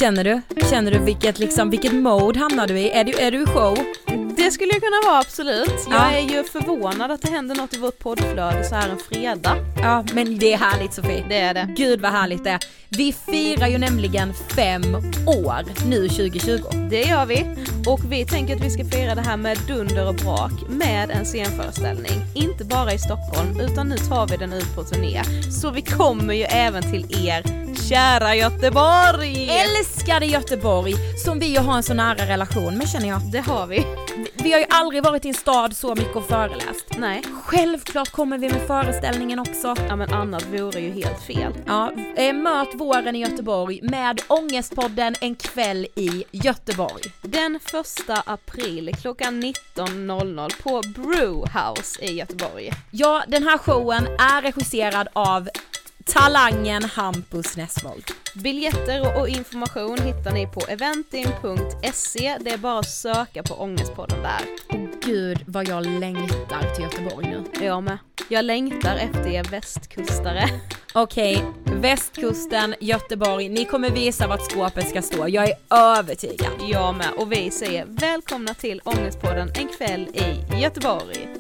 Känner du vilket mode hamnar du i? Är du i show? Det skulle jag kunna vara, absolut. Jag är ju förvånad att det händer något i vårt poddflöde så här en fredag. Ja, men det är härligt, Sofie. Det är det. Gud vad härligt det är. Vi firar ju nämligen 5 år nu 2020. Det gör vi. Och vi tänker att vi ska fira det här med dunder och brak med en scenföreställning. Inte bara i Stockholm, utan nu tar vi den ut på turné. Så vi kommer ju även till er, kära Göteborg! Älskade Göteborg, som vi ju har en så nära relation med, känner jag. Det har vi. Vi har ju aldrig varit i en stad så mycket och föreläst. Nej. Självklart kommer vi med föreställningen också. Ja, men annat vore ju helt fel. Ja, möt våren i Göteborg med Ångestpodden en kväll i Göteborg. Den 1 april klockan 19.00 på Brewhouse i Göteborg. Ja, den här showen är regisserad av talangen Hampus Nessvold. Biljetter och information hittar ni på eventim.se. Det är bara att söka på Ångestpodden där. Gud vad jag längtar till Göteborg nu. Jag med. Jag längtar efter er västkustare. Okej, västkusten, Göteborg. Ni kommer visa vart skåpet ska stå. Jag är övertygad. Jag med. Och vi säger välkomna till Ångestpodden en kväll i Göteborg.